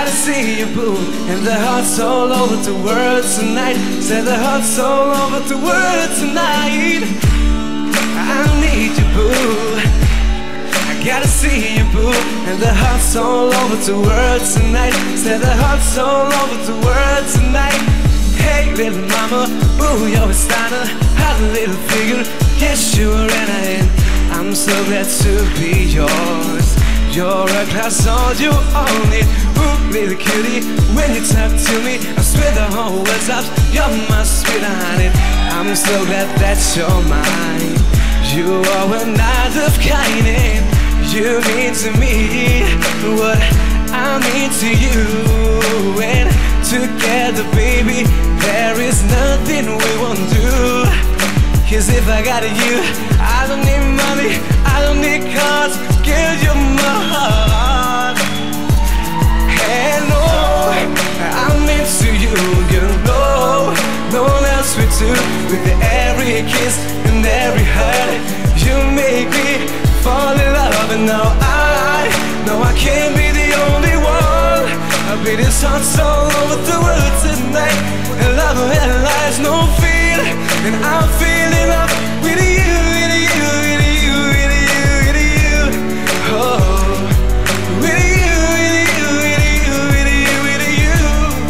gotta see you, boo. And the heart's all over the world tonight. Said the heart's all over the world tonight. I need you, boo. I gotta see you, boo. And the heart's all over the world tonight. Said the heart's all over the world tonight. Hey, little mama, ooh, you're a stunner. Hot little figure, yes, you're an I am. I'm so glad to be yours. You're a class all you own it. Ooh, little cutie, when you talk to me, I swear the whole world stops. You're my sweet honey. I'm so glad that you're mine. You are another of kind, and you mean to me what I mean to you. And together, baby, there is nothing we won't do. 'Cause if I got you, I don't need money, I don't need cars. Girl, you're my heart. And no, I'm into you, girl. No one else will do. With every kiss and every hurt, you make me fall in love. And now I know I can't be the only one. I'll be this heart all over the world tonight. And love and lies, no fear. And I'm feeling up with you, with you, with you, with you, with you. Oh, with you, with you, with you, with you, with you.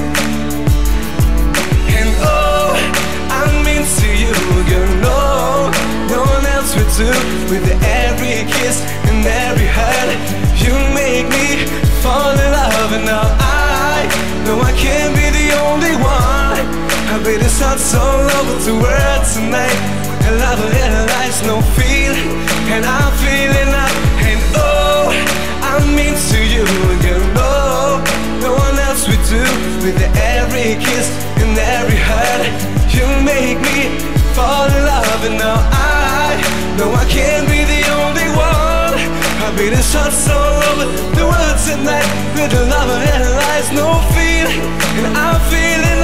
And oh, I'm into you, girl. No one else will do. With every kiss and every hurt, you make me fall in love. And now I know I can't be the only one. I'll be this heart all over the world tonight. And love and lies, no fear. And I'm feeling up. And oh, I'm into you, girl. No one else will do. With every kiss and every hurt, you make me fall in love. And now I know I can't be the only one. I'll be this heart all over the world tonight. With the love and lies, no fear. And I'm feeling